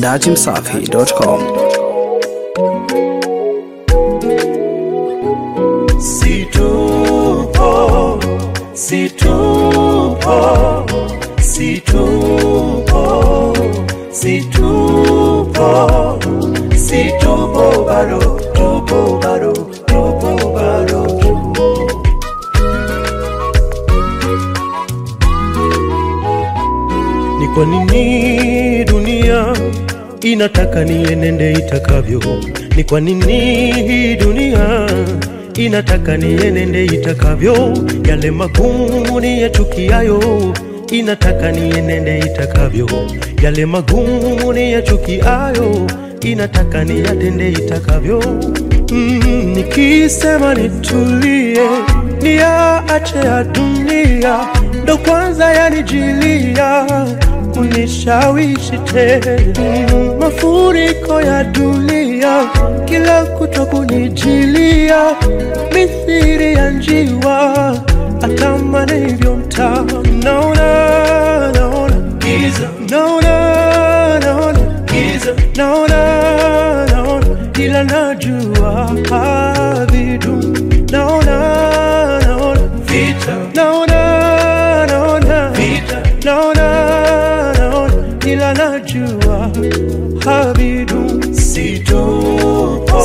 dachimsafi.com. Situpo, situpo, situpo, situpo, situpo bado, tupo bado, tupo bado, tupo. Ni kwa nini dunia inataka nienende itakavyo? Ni kwa nini hii dunia inataka nienende itakavyo? Yale magumu niyachukiayo inataka nienende itakavyo. Yale magumu niyachukiayo inataka niyatende itakavyo. Nikisema nitulie, niache ya dunia, ndo kwanza yanijilia kunishawishi tena. Mafuriko ya dunia kila kutwa kunijilia, mithili ya njiwa atamani hivyo mtamu. Naona, naona giza, naona, naona giza, naona, naona ila najua havidumu. Naona, naona vita, naona, naona vita, naona, naona ila najua havidumu. Situpo,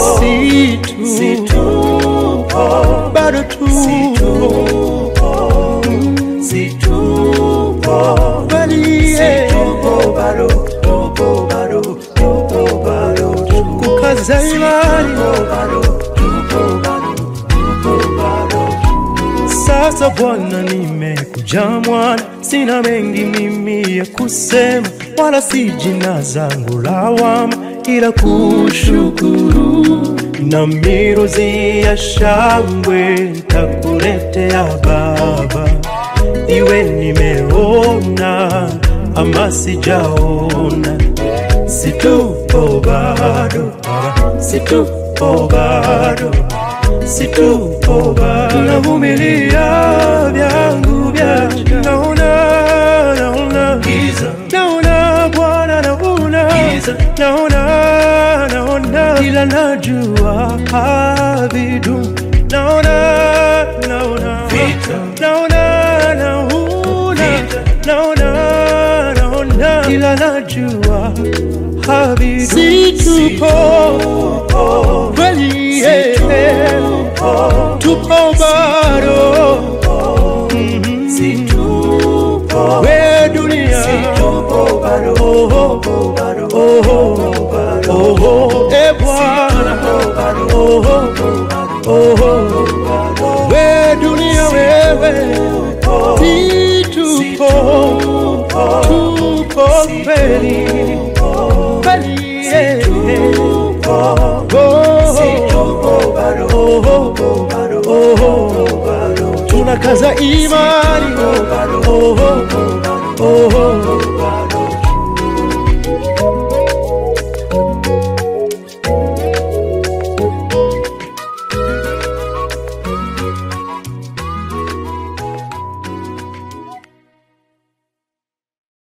situpo, bado tupo, situpo, situpo, situpo bado, tupo bado, tupo bado, kukaza imani bado, tupo bado, tupo bado. Sasa Bwana nimekuja mwana, sina mengi mimi ya kusema, wala si jina zangu lawama, ila kushukuru. Na miruzi ya shangwe nitakuletea Baba, iwe nimeona ama sijaona. Situpo bado, situpo bado, situpo bado, navumilia vyangu vyacha. Naona, naona giza, naona Bwana, naona giza, naona, naona ila najua havidumu. Naona, naona vita, naona, naona naona, naona ila najua havidumu. Situpo kweli, tupo bado, situpo we dunia, situpo bado, tupo bado, tupo bado, e Bwana, we dunia wewe, situpo, tupo kweli, kweli, situpo bado, tupo bado, tunakaza imani,